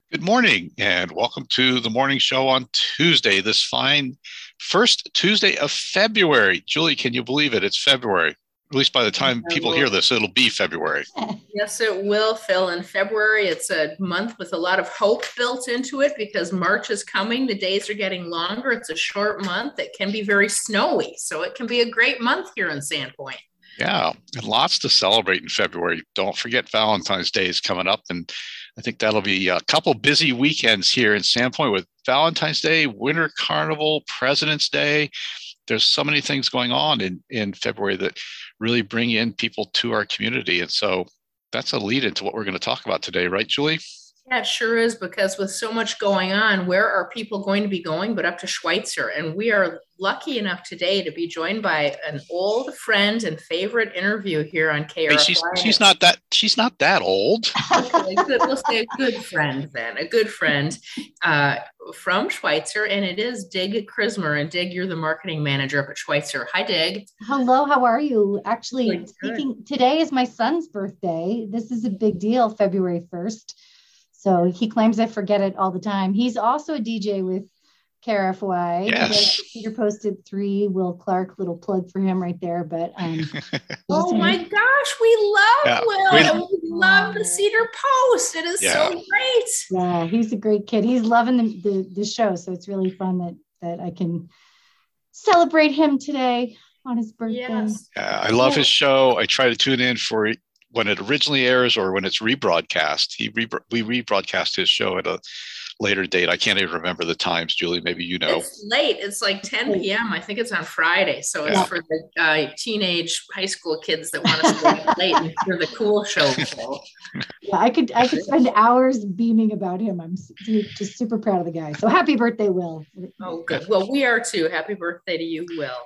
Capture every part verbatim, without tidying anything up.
Good morning and welcome to the morning show on Tuesday, this fine first Tuesday of February. Julie, can you believe it? It's February. At least by the time I people hear will. this, it'll be February. Yes, it will, Phil. In February, it's a month with a lot of hope built into it because March is coming. The days are getting longer. It's a short month. It can be very snowy. So it can be a great month here in Sandpoint. Yeah, and lots to celebrate in February. Don't forget Valentine's Day is coming up, and I think that'll be a couple busy weekends here in Sandpoint with Valentine's Day, Winter Carnival, President's Day. There's so many things going on in, in February that really bring in people to our community. And so that's a lead into what we're going to talk about today, right, Julie? Yeah, it sure is because with so much going on, where are people going to be going but up to Schweitzer? And we are lucky enough today to be joined by an old friend and favorite interview here on Hey, she's K R F Y. she's not that she's not that old. Okay, good. We'll say a good friend then, a good friend uh, from Schweitzer, and it is Dig Krismer. And Dig, you're the marketing manager up at Schweitzer. Hi, Dig. Hello, how are you? Actually, Really good. speaking today is my son's birthday. This is a big deal, February first. So he claims I forget it all the time. He's also a D J with K R F Y. He does Yes. the Cedar Post at three. Will Clark, little plug for him right there. But um, Oh my gosh, we love Yeah. Will We, and we love the Cedar Post. It is yeah. so great. yeah, he's a great kid. He's loving the, the the show, so it's really fun that that I can celebrate him today on his birthday. Yes. Yeah, I love his show. I try to tune in for when it originally airs or when it's rebroadcast. He re- we rebroadcast his show at a later date. I can't even remember the times, Julie. Maybe you know. It's late. It's like ten p.m. I think it's on Friday. So it's Yeah. for the uh, teenage high school kids that want to stay up late and hear the cool show. So. Yeah, I could I could spend hours beaming about him. I'm just super proud of the guy. So happy birthday, Will. Oh, good. Well, we are too. Happy birthday to you, Will.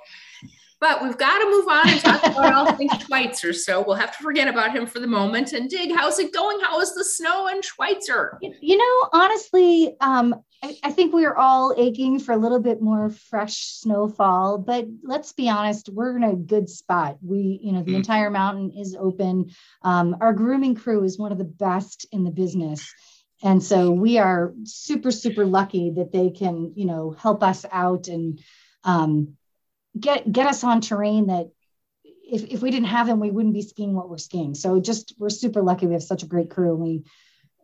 But we've got to move on and talk about all things Schweitzer. So we'll have to forget about him for the moment. And Dig, how's it going? How is the snow in Schweitzer? You know, honestly, um, I, I think we are all aching for a little bit more fresh snowfall. But let's be honest, we're in a good spot. We, you know, the Mm. entire mountain is open. Um, our grooming crew is one of the best in the business. And so we are super, super lucky that they can, you know, help us out and um, get get us on terrain that if, if we didn't have them, we wouldn't be skiing what we're skiing. So just we're super lucky. We have such a great crew. And we,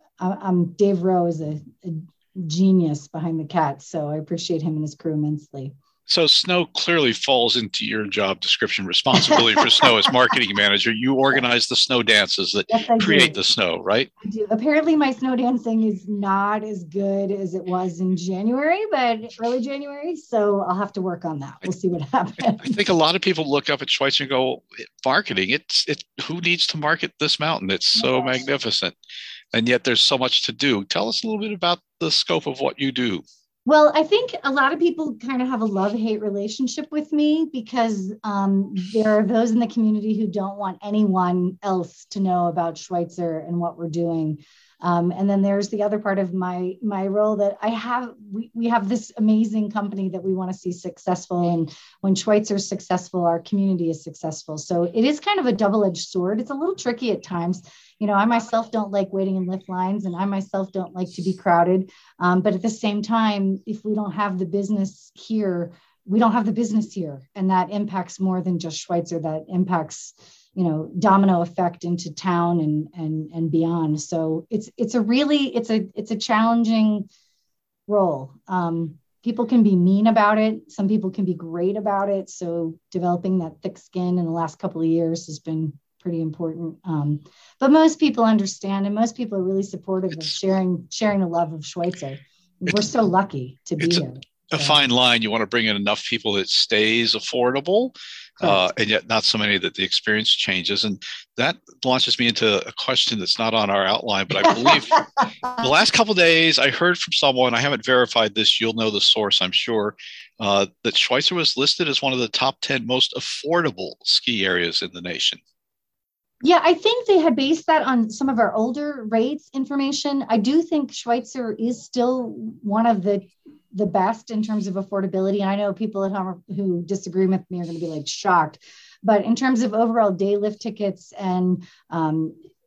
um, Dave Rowe is a, a genius behind the cats. So I appreciate him and his crew immensely. So snow clearly falls into your job description. Responsibility for snow as marketing manager. You organize the snow dances that Yes, I create do. the snow, right? I do. Apparently my snow dancing is not as good as it was in January, but early January. So I'll have to work on that. We'll see what happens. I think a lot of people look up at Schweitzer and go, marketing, it's it who needs to market this mountain? It's so Yes. magnificent. And yet there's so much to do. Tell us a little bit about the scope of what you do. Well, I think a lot of people kind of have a love-hate relationship with me because um, there are those in the community who don't want anyone else to know about Schweitzer and what we're doing. Um, and then there's the other part of my my role that I have. We, we have this amazing company that we want to see successful. And when Schweitzer's successful, our community is successful. So it is kind of a double-edged sword. It's a little tricky at times. You know, I myself don't like waiting in lift lines and I myself don't like to be crowded. Um, but at the same time, if we don't have the business here, we don't have the business here. And that impacts more than just Schweitzer. That impacts, you know, domino effect into town and and and beyond. So it's it's a really it's a it's a challenging role. Um, people can be mean about it. Some people can be great about it. So developing that thick skin in the last couple of years has been pretty important. Um, but most people understand, and most people are really supportive of It's sharing sharing the love of Schweitzer. We're it's so lucky to be it's a, here. a So, fine line. You want to bring in enough people that stays affordable, uh, correct. and yet not so many that the experience changes. And that launches me into a question that's not on our outline, but I believe the last couple of days I heard from someone, I haven't verified this, you'll know the source, I'm sure, uh, that Schweitzer was listed as one of the top ten most affordable ski areas in the nation. Yeah, I think they had based that on some of our older rates information. I do think Schweitzer is still one of the the best in terms of affordability. And I know people at home who disagree with me are going to be like shocked. But in terms of overall day lift tickets and um,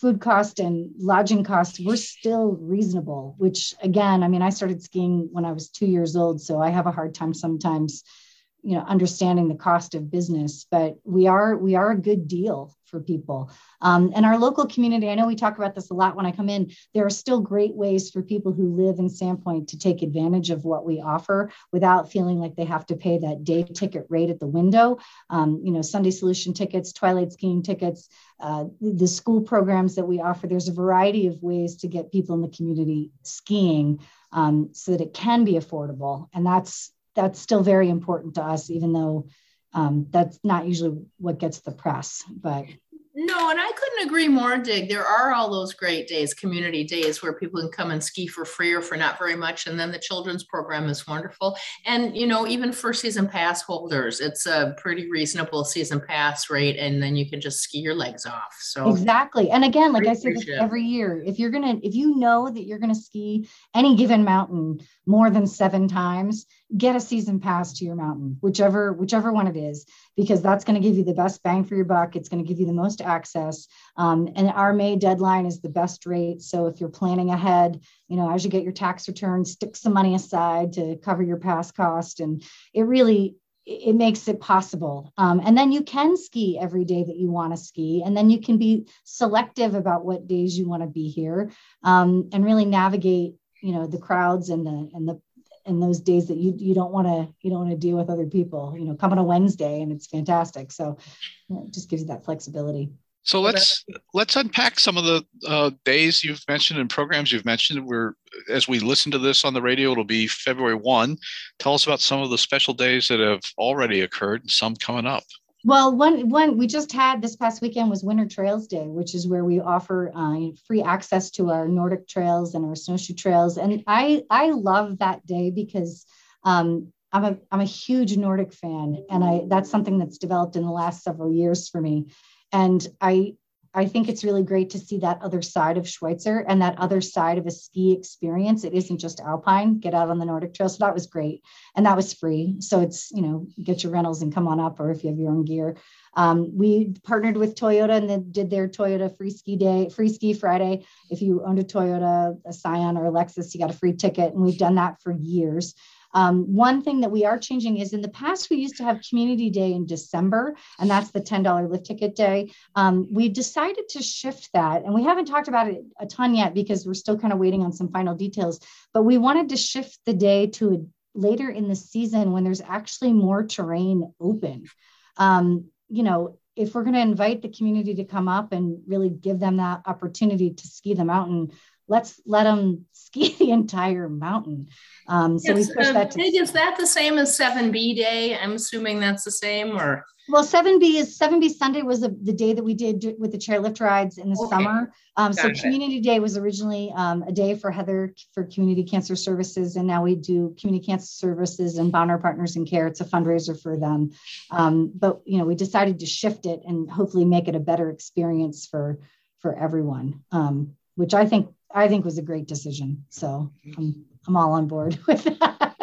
food cost and lodging costs were still reasonable, which again, I mean, I started skiing when I was two years old, so I have a hard time sometimes, you know, understanding the cost of business, but we are, we are a good deal for people. Um, and our local community, I know we talk about this a lot when I come in, there are still great ways for people who live in Sandpoint to take advantage of what we offer without feeling like they have to pay that day ticket rate at the window. Um, you know, Sunday Solution tickets, Twilight skiing tickets, uh, the school programs that we offer. There's a variety of ways to get people in the community skiing um, so that it can be affordable. And that's that's still very important to us, even though um, that's not usually what gets the press. But no, and I couldn't agree more, Dig. There are all those great days, community days, where people can come and ski for free or for not very much. And then the children's program is wonderful. And, you know, even for season pass holders, it's a pretty reasonable season pass rate. And then you can just ski your legs off. So exactly. And again, like I say this every year, if you're going to, if you know that you're going to ski any given mountain more than seven times, get a season pass to your mountain, whichever, whichever one it is, because that's going to give you the best bang for your buck. It's going to give you the most access. Um, and our May deadline is the best rate. So if you're planning ahead, you know, as you get your tax return, stick some money aside to cover your pass cost. And it really, it makes it possible. Um, and then you can ski every day that you want to ski. And then you can be selective about what days you want to be here um, and really navigate, you know, the crowds and the, and the, and those days that you you don't want to you don't want to deal with other people, you know, come on a Wednesday and it's fantastic. So you know, it just gives you that flexibility. So let's let's unpack some of the uh, days you've mentioned and programs you've mentioned. We're as we listen to this on the radio, it'll be February first. Tell us about some of the special days that have already occurred and some coming up. Well, one one we just had this past weekend was Winter Trails Day, which is where we offer uh, free access to our Nordic trails and our snowshoe trails. And I I love that day because um, I'm a I'm a huge Nordic fan, and I that's something that's developed in the last several years for me. And I I think it's really great to see that other side of Schweitzer and that other side of a ski experience. It isn't just alpine, get out on the Nordic trail. So that was great. And that was free. So it's, you know, get your rentals and come on up, or if you have your own gear. Um, we partnered with Toyota and then did their Toyota free ski day, free ski Friday. If you owned a Toyota, a Scion or a Lexus, you got a free ticket. And we've done that for years. Um, one thing that we are changing is in the past, we used to have Community Day in December, and that's the ten dollars lift ticket day. Um, we decided to shift that, and we haven't talked about it a ton yet because we're still kind of waiting on some final details, but we wanted to shift the day to a, later in the season when there's actually more terrain open. Um, you know, if we're going to invite the community to come up and really give them that opportunity to ski the mountain, let's let them ski the entire mountain. Um, so yes, we push uh, that to. Is that the same as seven B Day? I'm assuming that's the same, or? Well, seven B is seven B Sunday was the, the day that we did with the chairlift rides in the okay. summer. Um, so Community Day was originally um, a day for Heather for Community Cancer Services, and now we do Community Cancer Services and Bonner Partners in Care. It's a fundraiser for them. Um, but you know, we decided to shift it and hopefully make it a better experience for for everyone, um, which I think I think was a great decision. So I'm I'm all on board with that.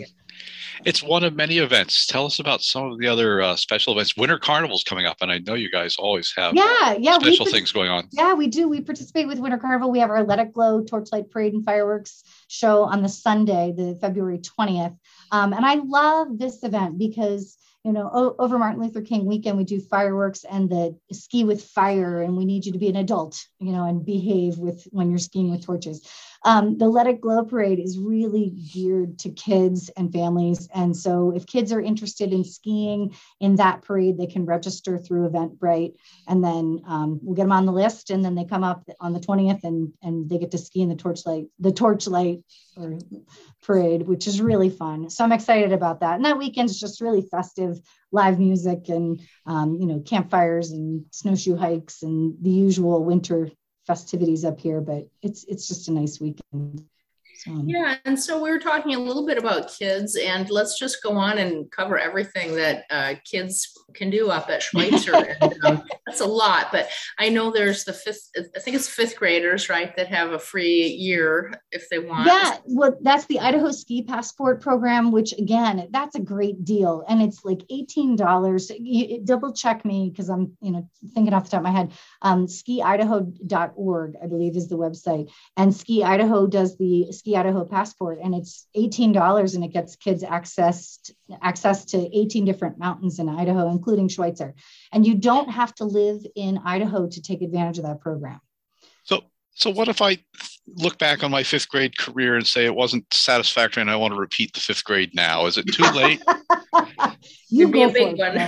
It's one of many events. Tell us about some of the other uh, special events. Winter Carnival's coming up, and I know you guys always have yeah, yeah, special we, things going on. Yeah, we do. We participate with Winter Carnival. We have our Let It Glow Torchlight Parade and Fireworks show on the Sunday, the February twentieth. Um, and I love this event because you know, o- over Martin Luther King weekend, we do fireworks and the ski with fire, and we need you to be an adult, you know, and behave with when you're skiing with torches. Um, the Let It Glow parade is really geared to kids and families. And so if kids are interested in skiing in that parade, they can register through Eventbrite, and then um, we'll get them on the list, and then they come up on the twentieth and, and they get to ski in the torchlight, the torchlight or parade, which is really fun. So I'm excited about that. And that weekend's just really festive, live music and, um, you know, campfires and snowshoe hikes and the usual winter festivities up here, but it's, it's just a nice weekend. So, yeah, and so we were talking a little bit about kids, and let's just go on and cover everything that uh, kids can do up at Schweitzer. And, um, that's a lot, but I know there's the fifth, I think it's fifth graders, right, that have a free year if they want. Yeah, well, that's the Idaho Ski Passport program, which again, that's a great deal. And it's like eighteen dollars. You, double check me because I'm, you know, thinking off the top of my head. Um, ski idaho dot org, I believe, is the website. And Ski Idaho does the Ski Idaho Passport, and it's eighteen dollars, and it gets kids access access to eighteen different mountains in Idaho, including Schweitzer. And you don't have to live in Idaho to take advantage of that program. So, so what if I look back on my fifth grade career and say it wasn't satisfactory and I want to repeat the fifth grade now? Is it too late? You be a big one.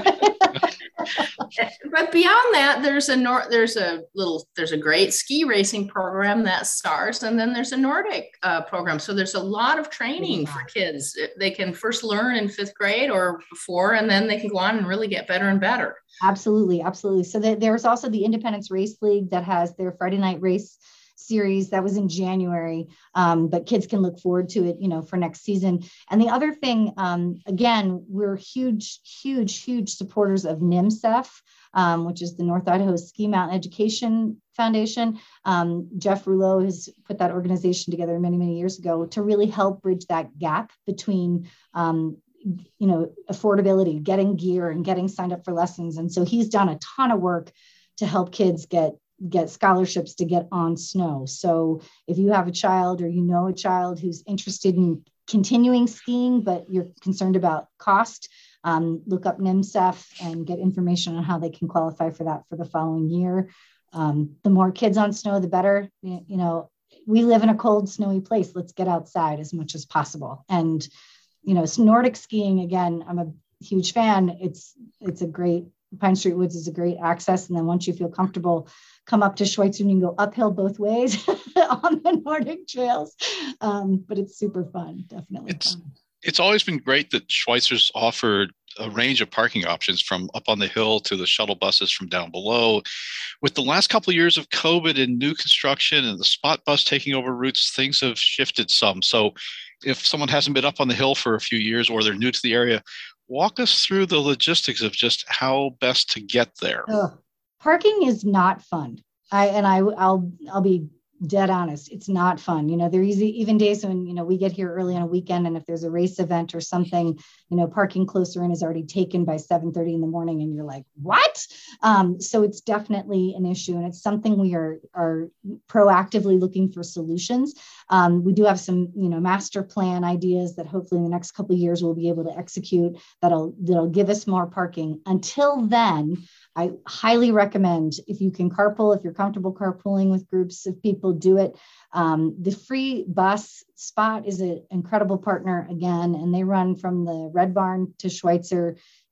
But beyond that, there's a nor- there's a little there's a great ski racing program that starts, and then there's a Nordic uh, program. So there's a lot of training for kids. They can first learn in fifth grade or before, and then they can go on and really get better and better. Absolutely, absolutely. So the, there's also the Independence Race League that has their Friday night race series that was in January, um, but kids can look forward to it, you know, for next season. And the other thing, um, again, we're huge, huge, huge supporters of NIMSEF, um, which is the North Idaho Ski Mountain Education Foundation. Um, Jeff Rouleau has put that organization together many, many years ago to really help bridge that gap between um, you know, affordability, getting gear and getting signed up for lessons. And so he's done a ton of work to help kids get get scholarships to get on snow. So if you have a child or you know a child who's interested in continuing skiing, but you're concerned about cost, um, look up NIMSEF and get information on how they can qualify for that for the following year. Um, the more kids on snow, the better. You know, we live in a cold, snowy place. Let's get outside as much as possible. And, you know, Nordic skiing, again, I'm a huge fan. It's, it's a great, Pine Street Woods is a great access. And then once you feel comfortable, come up to Schweitzer and you can go uphill both ways on the Nordic trails. Um, but it's super fun, definitely it's, fun. It's always been great that Schweitzer's offered a range of parking options from up on the hill to the shuttle buses from down below. With the last couple of years of COVID and new construction and the spot bus taking over routes, things have shifted some. So if someone hasn't been up on the hill for a few years or they're new to the area, walk us through the logistics of just how best to get there. Ugh. Parking is not fun. I and I I'll I'll be dead honest. It's not fun. You know, there's even days when, you know, we get here early on a weekend, and if there's a race event or something, you know, parking closer in is already taken by seven thirty in the morning, and you're like, what? Um, so it's definitely an issue, and it's something we are are proactively looking for solutions. Um, we do have some, you know, master plan ideas that hopefully in the next couple of years we'll be able to execute that'll that'll give us more parking. Until then, I highly recommend, if you can carpool, if you're comfortable carpooling with groups of people, do it. Um, the free bus spot is an incredible partner again, and they run from the Red Barn to Schweitzer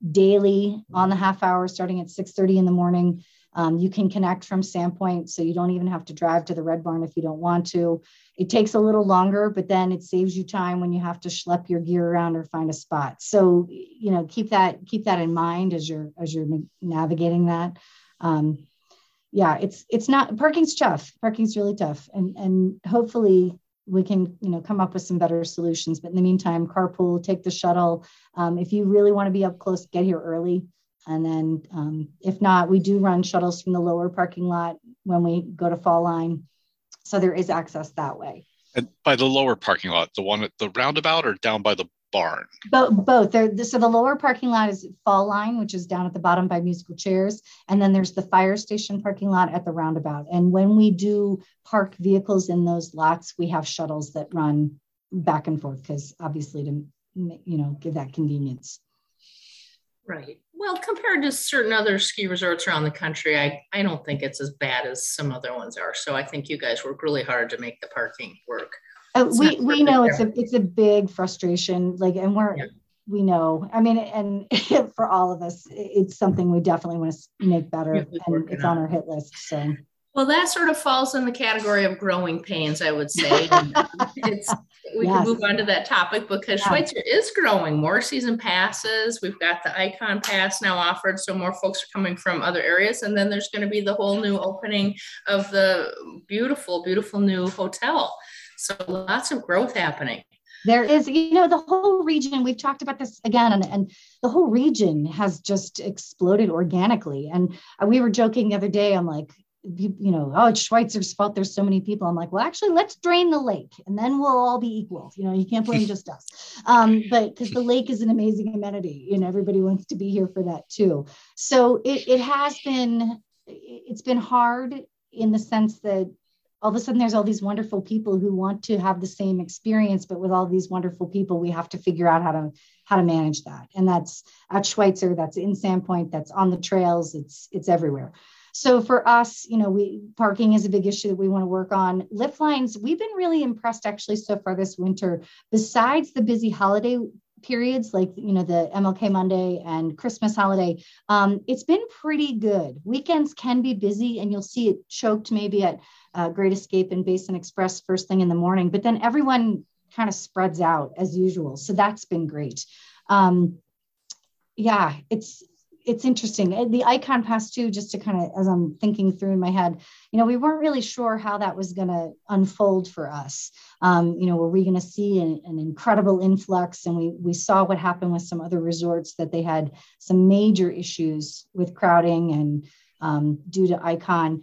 daily on the half hour starting at six thirty in the morning. Um, you can connect from Sandpoint, so you don't even have to drive to the Red Barn if you don't want to. It takes a little longer, but then it saves you time when you have to schlep your gear around or find a spot. So, you know, keep that keep that in mind as you're as you're navigating that. Um, yeah, it's it's not parking's tough. Parking's really tough, and and hopefully we can, you know, come up with some better solutions. But in the meantime, carpool, take the shuttle. Um, if you really want to be up close, get here early. And then um, if not, we do run shuttles from the lower parking lot when we go to Fall Line. So there is access that way. And by the lower parking lot, the one at the roundabout or down by the barn? Bo- both. They're, so the lower parking lot is Fall Line, which is down at the bottom by musical chairs. And then there's the fire station parking lot at the roundabout. And when we do park vehicles in those lots, we have shuttles that run back and forth because obviously to, you know, give that convenience. Right. Well, compared to certain other ski resorts around the country, I, I don't think it's as bad as some other ones are. So I think you guys work really hard to make the parking work. Uh, we we know it's a it's a big frustration. Like, and we're yeah. we know. I mean, and for all of us, it's something we definitely want to make better, and it's on our hit list. So. Well, that sort of falls in the category of growing pains, I would say. it's, we yes. can move on to that topic because yeah. Schweitzer is growing. More season passes. We've got the Icon Pass now offered, so more folks are coming from other areas. And then there's going to be the whole new opening of the beautiful, beautiful new hotel So lots of growth happening. There is, you know, the whole region, we've talked about this again, and, and the whole region has just exploded organically. And we were joking the other day, I'm like, you, you know, oh, it's Schweitzer's fault there's so many people. I'm like, well, actually, let's drain the lake and then we'll all be equal. You know, you can't blame just us. Um, but because the lake is an amazing amenity and everybody wants to be here for that too. So it, it has been, it's been hard in the sense that all of a sudden there's all these wonderful people who want to have the same experience, but with all these wonderful people, we have to figure out how to how to manage that. And that's at Schweitzer, that's in Sandpoint, that's on the trails, it's it's everywhere. So for us, you know, we parking is a big issue that we want to work on. Lift lines, we've been really impressed actually so far this winter, besides the busy holiday periods like, you know, the M L K Monday and Christmas holiday, um, it's been pretty good. Weekends can be busy and you'll see it choked maybe at uh, Great Escape and Basin Express first thing in the morning, but then everyone kind of spreads out as usual. So that's been great. Um, yeah, it's, it's interesting. The Icon Pass too, just to kind of, as I'm thinking through in my head, you know, we weren't really sure how that was going to unfold for us. Um, you know, were we going to see an, an incredible influx? And we we saw what happened with some other resorts that they had some major issues with crowding and um, due to Icon.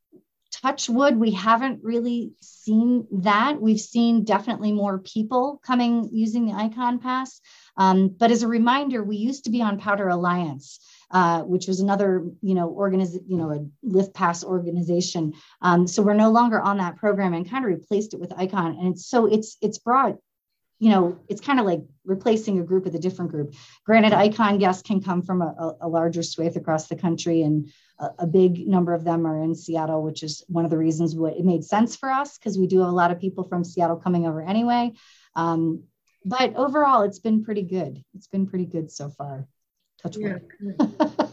Touch wood, we haven't really seen that. We've seen definitely more people coming using the Icon Pass. Um, but as a reminder, we used to be on Powder Alliance, uh, which was another, you know, organiz- you know, a Lift Pass organization. Um, so we're no longer on that program and kind of replaced it with Icon. And it's, so it's it's brought, you know, it's kind of like replacing a group with a different group. Granted, Icon guests can come from a, a larger swathe across the country, and a, a big number of them are in Seattle, which is one of the reasons what it made sense for us, because we do have a lot of people from Seattle coming over anyway. Um, but overall, it's been pretty good. It's been pretty good so far. Touch wood. Yeah.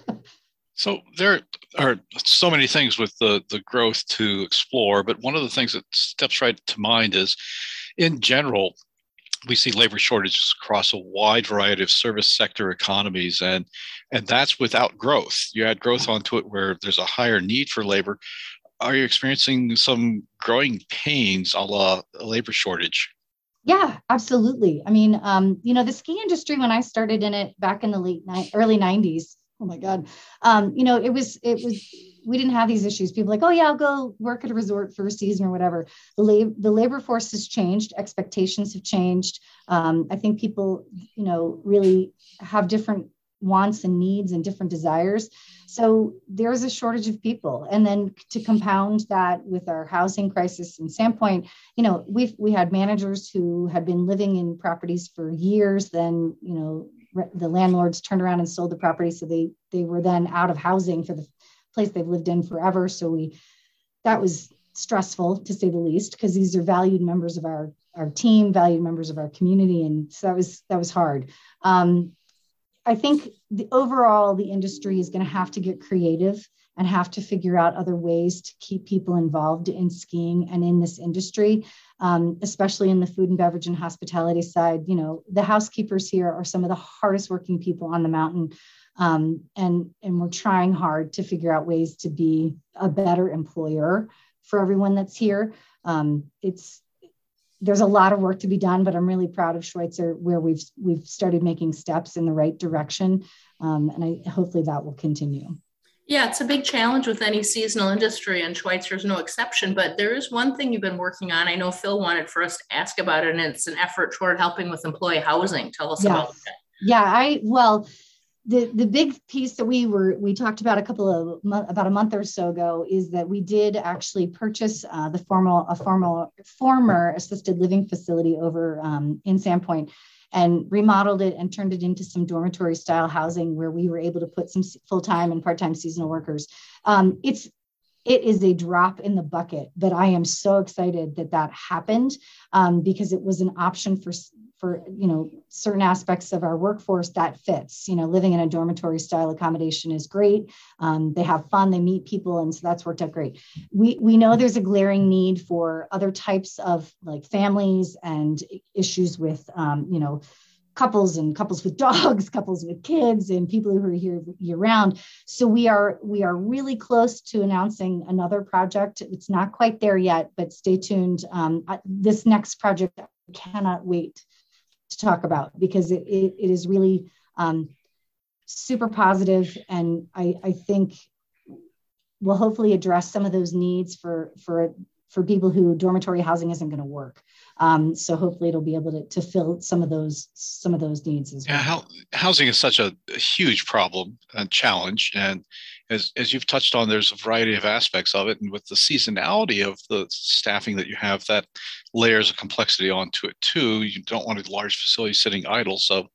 So there are so many things with the, the growth to explore, but one of the things that steps right to mind is, in general, we see labor shortages across a wide variety of service sector economies, and and that's without growth. You add growth onto it where there's a higher need for labor. Are you experiencing some growing pains a la a labor shortage? Yeah, absolutely. I mean, um, you know, the ski industry, when I started in it back in the late ni- early nineties, oh my God, um, you know, it was, it was, we didn't have these issues. People like, oh yeah, I'll go work at a resort for a season or whatever. The, lab- the labor force has changed. Expectations have changed. Um, I think people, you know, really have different wants and needs and different desires. So there's a shortage of people. And then to compound that with our housing crisis in Sandpoint, you know, we've, we had managers who had been living in properties for years. Then, you know, re- the landlords turned around and sold the property. So they, they were then out of housing for the place they've lived in forever. So we, that was stressful to say the least, because these are valued members of our, our team, valued members of our community. And so that was, that was hard. Um, I think the overall, the industry is going to have to get creative and have to figure out other ways to keep people involved in skiing and in this industry, um, especially in the food and beverage and hospitality side. You know, the housekeepers here are some of the hardest working people on the mountain. Um, and, and we're trying hard to figure out ways to be a better employer for everyone that's here. Um, it's, There's a lot of work to be done, but I'm really proud of Schweitzer where we've we've started making steps in the right direction. Um, and I hopefully that will continue. Yeah, it's a big challenge with any seasonal industry, and Schweitzer is no exception. But there is one thing you've been working on. I know Phil wanted for us to ask about it, and it's an effort toward helping with employee housing. Tell us yes. about that. Yeah, I well, the the big piece that we were we talked about a couple of about a month or so ago is that we did actually purchase uh, the formal a formal former assisted living facility over um, in Sandpoint, and remodeled it and turned it into some dormitory style housing where we were able to put some full-time and part-time seasonal workers. Um, it's it is a drop in the bucket, but I am so excited that that happened um, because it was an option for for, you know, certain aspects of our workforce that fits. You know, living in a dormitory style accommodation is great. Um, they have fun, they meet people, and so that's worked out great. We we know there's a glaring need for other types of like families and issues with, um, you know, couples and couples with dogs, couples with kids, and people who are here year round. So we are we are really close to announcing another project. It's not quite there yet, but stay tuned. Um, this next project I cannot wait to talk about, because it, it, it is really um, super positive, and I, I think will hopefully address some of those needs for for for people who dormitory housing isn't going to work. Um, so hopefully it'll be able to, to fill some of those some of those needs as well. Yeah, how, housing is such a, a huge problem and challenge, and as as you've touched on, there's a variety of aspects of it, and with the seasonality of the staffing that you have, that layers of complexity onto it too. You don't want a large facility sitting idle, so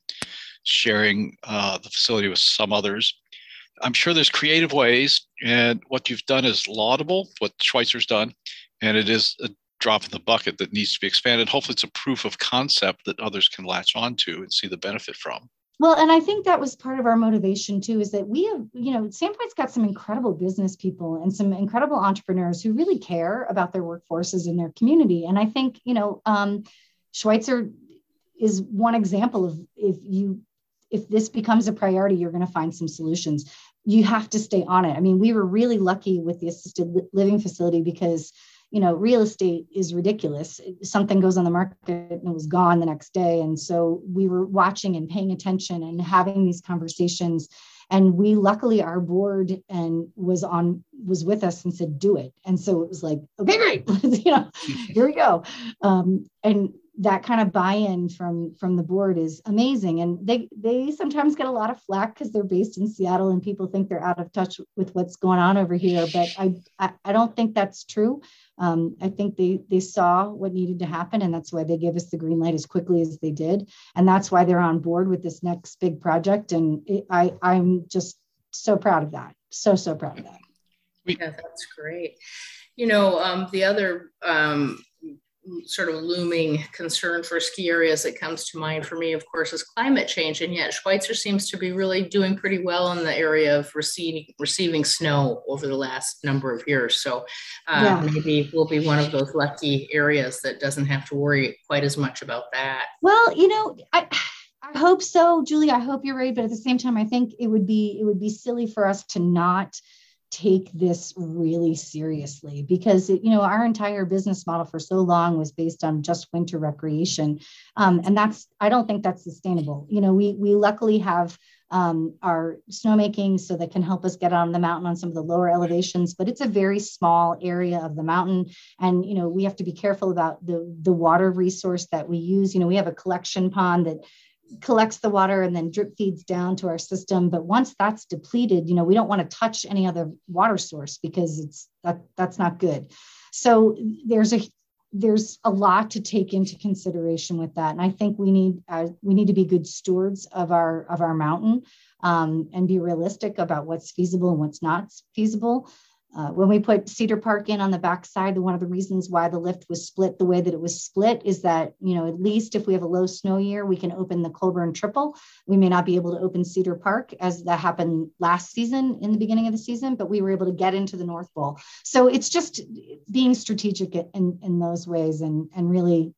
sharing uh, the facility with some others. I'm sure there's creative ways, and what you've done is laudable, what Schweitzer's done, and it is a drop in the bucket that needs to be expanded. Hopefully it's a proof of concept that others can latch onto and see the benefit from. Well, and I think that was part of our motivation too, is that we have, you know, Sandpoint's got some incredible business people and some incredible entrepreneurs who really care about their workforces in their community. And I think, you know, um, Schweitzer is one example of, if you, if this becomes a priority, you're going to find some solutions. You have to stay on it. I mean, we were really lucky with the assisted living facility because, you know, real estate is ridiculous. Something goes on the market and it was gone the next day. And so we were watching and paying attention and having these conversations. And we, luckily, our board and was on, was with us and said, do it. And so it was like, okay, great, you know, here we go. Um, and that kind of buy-in from, from the board is amazing. And they, they sometimes get a lot of flack because they're based in Seattle and people think they're out of touch with what's going on over here. But I, I, I don't think that's true. Um, I think they, they saw what needed to happen, and that's why they gave us the green light as quickly as they did. And that's why they're on board with this next big project. And it, I, I'm just so proud of that. So, so proud of that. Yeah, that's great. You know, um, the other um, sort of looming concern for ski areas that comes to mind for me, of course, is climate change. And yet Schweitzer seems to be really doing pretty well in the area of receiving receiving snow over the last number of years. So uh, yeah. maybe we'll be one of those lucky areas that doesn't have to worry quite as much about that. Well, you know, I I hope so, Julie. I hope you're right. But at the same time, I think it would be it would be silly for us to not take this really seriously, because it, you know, our entire business model for so long was based on just winter recreation. Um, and that's, I don't think that's sustainable. You know, we, we luckily have um, our snowmaking so that can help us get on the mountain on some of the lower elevations, but it's a very small area of the mountain. And, you know, we have to be careful about the, the water resource that we use. You know, we have a collection pond that collects the water and then drip feeds down to our system. But once that's depleted, you know, we don't want to touch any other water source because it's that that's not good. So there's a there's a lot to take into consideration with that. And I think we need uh, we need to be good stewards of our of our mountain um, and be realistic about what's feasible and what's not feasible. Uh, when we put Cedar Park in on the backside, one of the reasons why the lift was split the way that it was split is that, you know, at least if we have a low snow year, we can open the Colburn Triple. We may not be able to open Cedar Park as that happened last season in the beginning of the season, but we were able to get into the North Bowl. So it's just being strategic in, in those ways, and, and really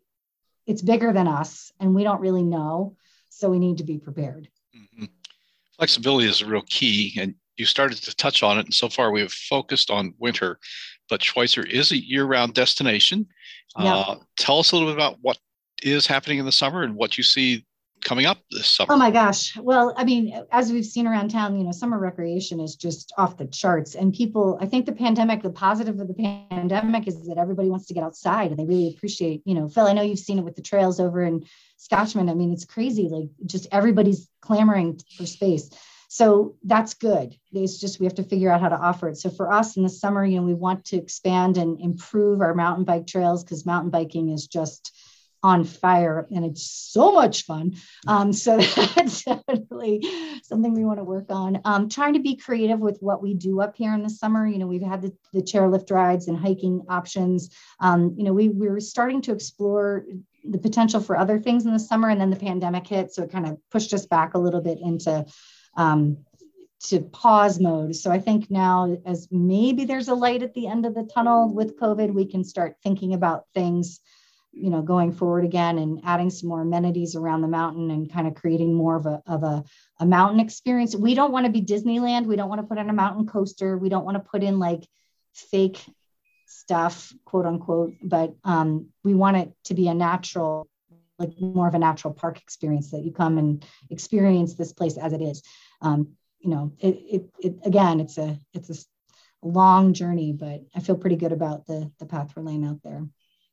it's bigger than us and we don't really know. So we need to be prepared. Mm-hmm. Flexibility is a real key, and you started to touch on it, and so far we have focused on winter, but Schweitzer is a year-round destination. Yeah. Uh, tell us a little bit about what is happening in the summer and what you see coming up this summer. Oh my gosh. Well, I mean, as we've seen around town, you know, summer recreation is just off the charts. And people, I think the pandemic, the positive of the pandemic is that everybody wants to get outside and they really appreciate, you know, Phil, I know you've seen it with the trails over in Scotchman. I mean, it's crazy. Like just everybody's clamoring for space. So that's good. It's just, we have to figure out how to offer it. So for us in the summer, you know, we want to expand and improve our mountain bike trails because mountain biking is just on fire and it's so much fun. Um, so that's definitely something we want to work on. Um, trying to be creative with what we do up here in the summer. You know, we've had the, the chairlift rides and hiking options. Um, you know, we, we were starting to explore the potential for other things in the summer, and then the pandemic hit. So it kind of pushed us back a little bit into um, to pause mode. So I think now, as maybe there's a light at the end of the tunnel with COVID, we can start thinking about things you know, going forward again and adding some more amenities around the mountain and kind of creating more of a, of a, a mountain experience. We don't want to be Disneyland. We don't want to put in a mountain coaster. We don't want to put in like fake stuff, quote unquote, but um, we want it to be a natural, like more of a natural park experience that you come and experience this place as it is. Um, you know, it, it, it, again, it's a, it's a long journey, but I feel pretty good about the, the path we're laying out there.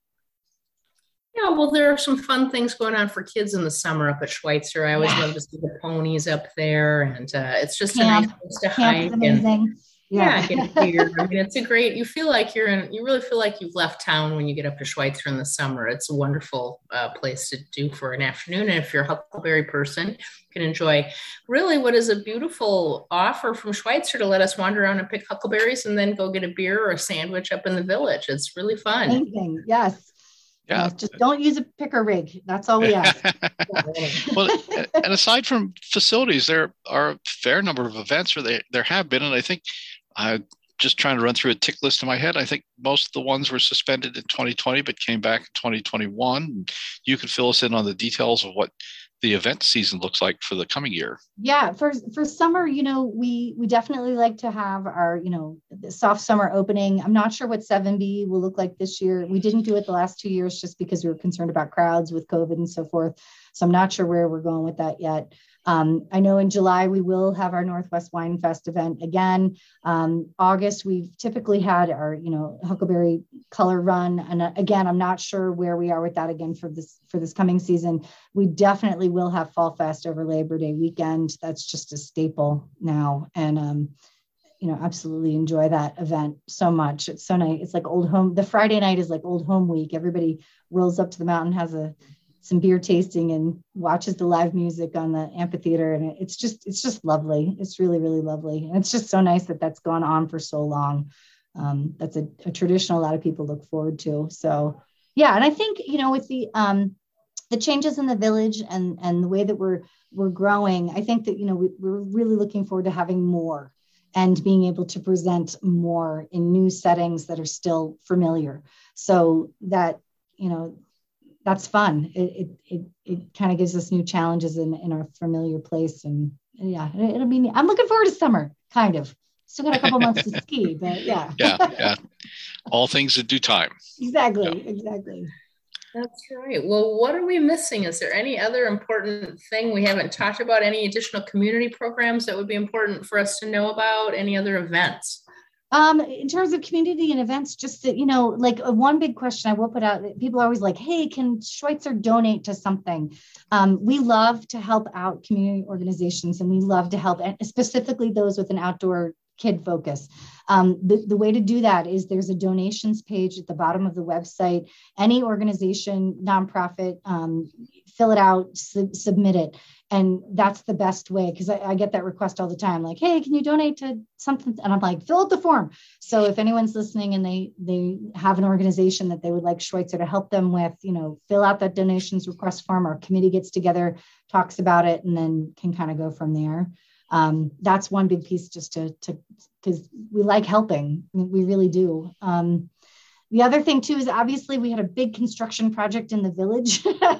Yeah, well, there are some fun things going on for kids in the summer up at Schweitzer. I always yeah. love to see the ponies up there, and uh, it's just Camp. a nice place to Camp hike. Is amazing. And, yeah, yeah get beer. I mean, it's a great. You feel like you're in. You really feel like you've left town when you get up to Schweitzer in the summer. It's a wonderful uh, place to do for an afternoon, and if you're a Huckleberry person, you can enjoy. Really, what is a beautiful offer from Schweitzer to let us wander around and pick huckleberries, and then go get a beer or a sandwich up in the village. It's really fun. Amazing. Yes. Yeah. Uh, just don't use a picker rig. That's all we ask. Well, and aside from facilities, there are a fair number of events, or they, there have been, and I think I'm just trying to run through a tick list in my head. I think most of the ones were suspended in twenty twenty, but came back in twenty twenty-one. You could fill us in on the details of what the event season looks like for the coming year. Yeah, for for summer, you know, we we definitely like to have our, you know, the soft summer opening. I'm not sure what seven B will look like this year. We didn't do it the last two years just because we were concerned about crowds with COVID and so forth. So I'm not sure where we're going with that yet. Um, I know in July, we will have our Northwest Wine Fest event again. Um, August, we've typically had our, you know, Huckleberry Color Run. And uh, again, I'm not sure where we are with that again for this, for this coming season. We definitely will have Fall Fest over Labor Day weekend. That's just a staple now. And, um, you know, absolutely enjoy that event so much. It's so nice. It's like old home. The Friday night is like old home week. Everybody rolls up to the mountain, has a some beer tasting and watches the live music on the amphitheater. And it's just, it's just lovely. It's really, really lovely. And it's just so nice that that's gone on for so long. Um, that's a, a tradition a lot of people look forward to. So yeah. And I think, you know, with the, um, the changes in the village and, and the way that we're, we're growing, I think that, you know, we, we're really looking forward to having more and being able to present more in new settings that are still familiar. So that, you know, that's fun. It it it, it kind of gives us new challenges in, in our familiar place. And, and yeah, it, it'll be neat. I'm looking forward to summer, kind of. Still got a couple months to ski, but yeah. Yeah, yeah. All things in due time. Exactly, yeah. exactly. That's right. Well, what are we missing? Is there any other important thing we haven't talked about? Any additional community programs that would be important for us to know about? Any other events? Um, in terms of community and events, just that, you know, like uh, one big question I will put out, people are always like, hey, can Schweitzer donate to something? Um, we love to help out community organizations, and we love to help, and specifically those with an outdoor kid focus. Um, the, the way to do that is there's a donations page at the bottom of the website. Any organization, nonprofit, um, fill it out, su- submit it. And that's the best way, because I, I get that request all the time, like, hey, can you donate to something? And I'm like, fill out the form. So if anyone's listening and they they have an organization that they would like Schweitzer to help them with, you know, fill out that donations request form. Our committee gets together, talks about it, and then can kind of go from there. Um, that's one big piece, just to, to, because we like helping. We really do. Um, the other thing too, is obviously we had a big construction project in the village.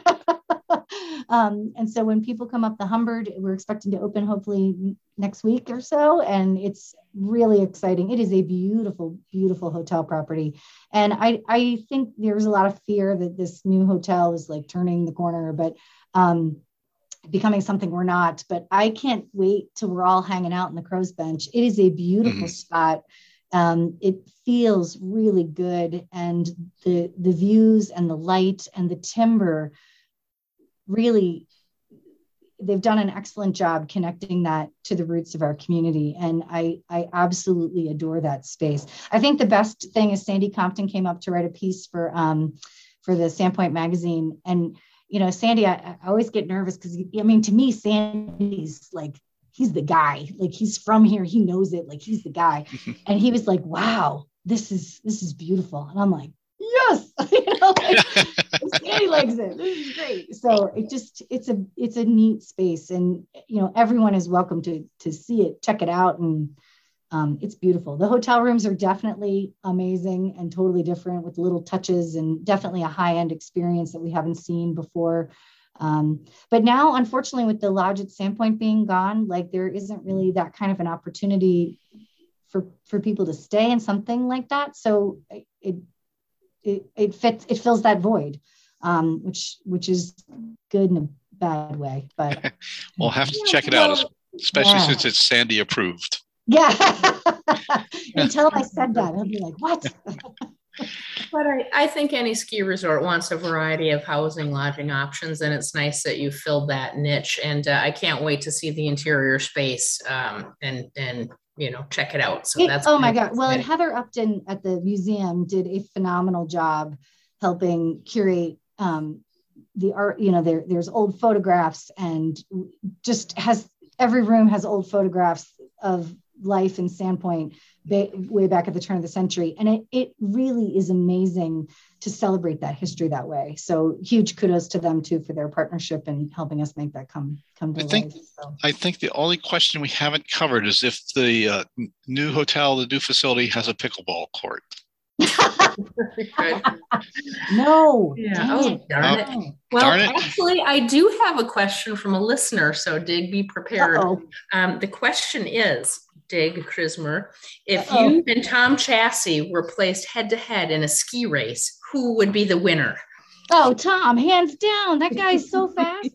um, and so when people come up the Humbird, we're expecting to open hopefully next week or so. And it's really exciting. It is a beautiful, beautiful hotel property. And I, I think there's a lot of fear that this new hotel is like turning the corner, but, um, becoming something we're not. But I can't wait till we're all hanging out in the Crow's Bench. It is a beautiful mm-hmm. spot. Um, it feels really good, and the the views and the light and the timber, really, they've done an excellent job connecting that to the roots of our community. And I, I absolutely adore that space. I think the best thing is Sandy Compton came up to write a piece for um, for the Sandpoint magazine. And you know, Sandy, I, I always get nervous because, I mean, to me, Sandy's like, he's the guy, like he's from here. He knows it. Like he's the guy. And he was like, wow, this is, this is beautiful. And I'm like, yes, you know, like, Sandy likes it. This is great. So it just, it's a, it's a neat space, and, you know, everyone is welcome to, to see it, check it out. And Um, it's beautiful. The hotel rooms are definitely amazing and totally different with little touches, and definitely a high-end experience that we haven't seen before. Um, but now, unfortunately, with the lodge at Sandpoint being gone, like there isn't really that kind of an opportunity for for people to stay in something like that. So it it it fits, it fills that void, um, which which is good in a bad way. But we'll have to Yeah, check it well, out, especially yeah. since it's Sandy approved. Yeah. And tell him I said that. He'll be like, what? But I, I think any ski resort wants a variety of housing, lodging options, and it's nice that you filled that niche. And uh, I can't wait to see the interior space um, and and you know check it out. So It- that's oh my God. Well, and Heather Upton at the museum did a phenomenal job helping curate um, the art. You know, there there's old photographs, and just has every room has old photographs of life in Sandpoint ba- way back at the turn of the century. And it, it really is amazing to celebrate that history that way. So huge kudos to them too for their partnership and helping us make that come, come to I think, life. So. I think the only question we haven't covered is if the uh, new hotel, the new facility has a pickleball court. good. No. Yeah. Dang Oh, it. darn it. No. Well, Darn it. actually, I do have a question from a listener. So, Dig, be prepared. Uh-oh. Um, the question is, Dig Krismer, if Uh-oh. you and Tom Chassie were placed head to head in a ski race, who would be the winner? Oh, Tom, hands down. That guy's so fast.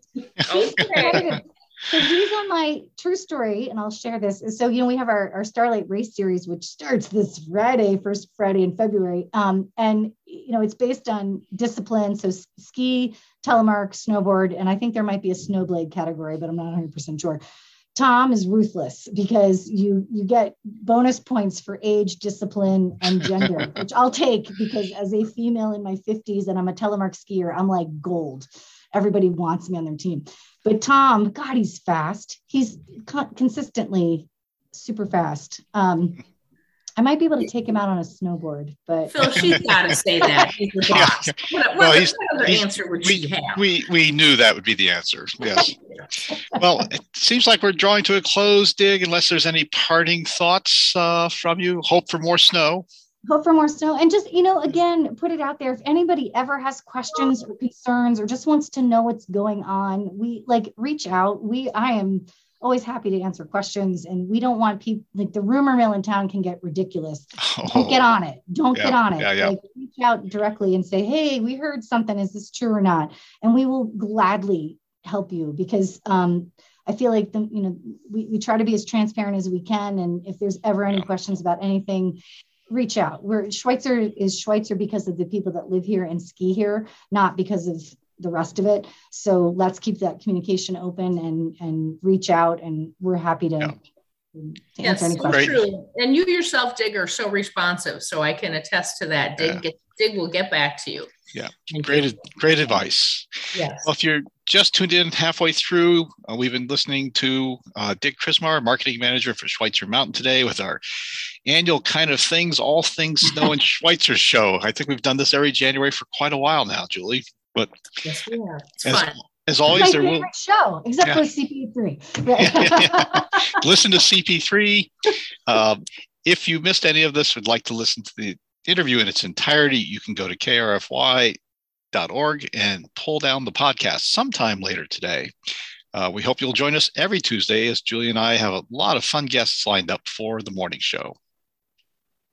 Okay. So he's on my true story, and I'll share this. So, you know, we have our, our Starlight Race Series, which starts this Friday, first Friday in February. Um, and, you know, it's based on discipline. So ski, telemark, snowboard, and I think there might be a snowblade category, but I'm not one hundred percent sure. Tom is ruthless because you you get bonus points for age, discipline, and gender, which I'll take because as a female in my fifties and I'm a telemark skier, I'm like gold. Everybody wants me on their team. But Tom, God, he's fast. He's co- consistently super fast. Um, I might be able to take him out on a snowboard, but Phil, she's got to say that. He's the boss. Yeah. What, what, Well, what he's- other he's- answer would we, she have? we we knew that would be the answer. Yes. Well, it seems like we're drawing to a close, Dig, unless there's any parting thoughts uh, from you. Hope for more snow. hope for more snow. And just, you know, again, put it out there. If anybody ever has questions or concerns or just wants to know what's going on, we like reach out. We, I am always happy to answer questions, and we don't want people, like the rumor mill in town can get ridiculous. Don't get on it. Don't Yeah, get on it. yeah, yeah. Like reach out directly and say, hey, we heard something. Is this true or not? And we will gladly help you because um, I feel like the, you know, we, we try to be as transparent as we can. And if there's ever any Yeah. questions about anything, reach out. We're Schweitzer is Schweitzer because of the people that live here and ski here, not because of the rest of it. So let's keep that communication open and and reach out, and we're happy to, Yeah. to Yes, answer any so questions. truly. And you yourself, Dig, are so responsive. So I can attest to that. Dig, Yeah. get, Dig will get back to you. Yeah. Thank Great, you. great advice. Yes. Well, if you're just tuned in halfway through, uh, we've been listening to uh, Dig Krismar, marketing manager for Schweitzer Mountain today with our annual kind of things, all things snow and Schweitzer show. I think we've done this every January for quite a while now, Julie. But Yes, we have. It's as, fun. as My always, there favorite will show, except Yeah. for C P three. listen to C P three. Um, if you missed any of this, would like to listen to the interview in its entirety, you can go to K R F Y dot org and pull down the podcast sometime later today. Uh, we hope you'll join us every Tuesday as Julie and I have a lot of fun guests lined up for the morning show.